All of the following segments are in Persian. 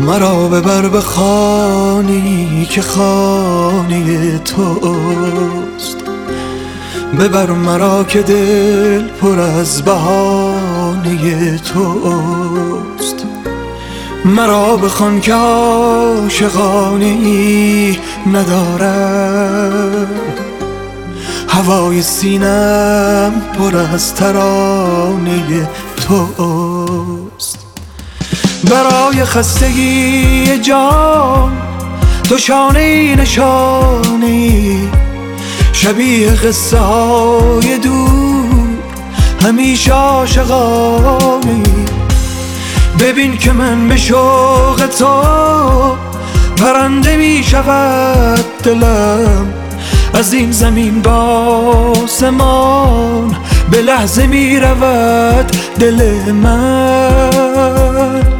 مرا ببر به خانه‌ای که خانه توست. ببر مرا که دل پر از بهانه توست. مرا بخوان که عاشقانه‌ای ندارم، هوای سینم پر از ترانه توست. برای خستگی جان تو شانه‌ای نشانه‌ای، شبیه قصه های دور همیشه عاشقانه‌ای. ببین که من به شوق تو پرنده می شود دلم، از این زمین با آسمان به لحظه می رود دل من.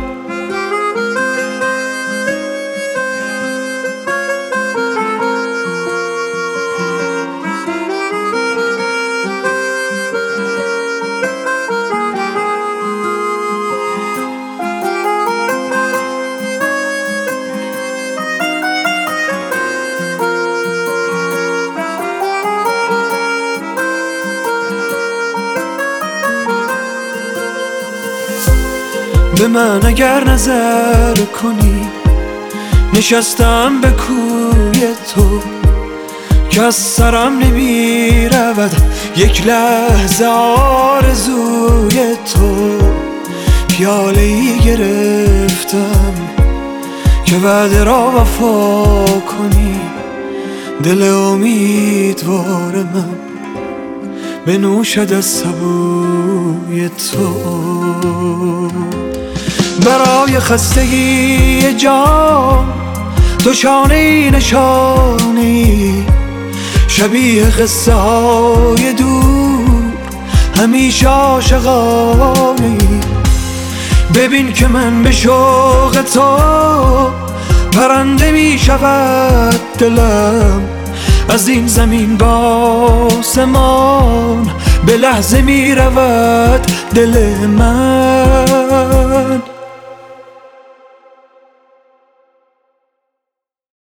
به من اگر نظر کنی، نشستم به کوی تو که از سرم نمی رود یک لحظه آرزوی تو. پیاله ای گرفتم که وعده را وفا کنی، دل امیدوار من بنوشد از سبوی تو. برای خستگی جان تو شانه‌ای نشانه‌ای، شبیه قصه های دور همیشه عاشقانه‌ای. ببین که من به شوق تو پرنده می شود دلم، از این زمین با آسمان به لحظه می رود دل من.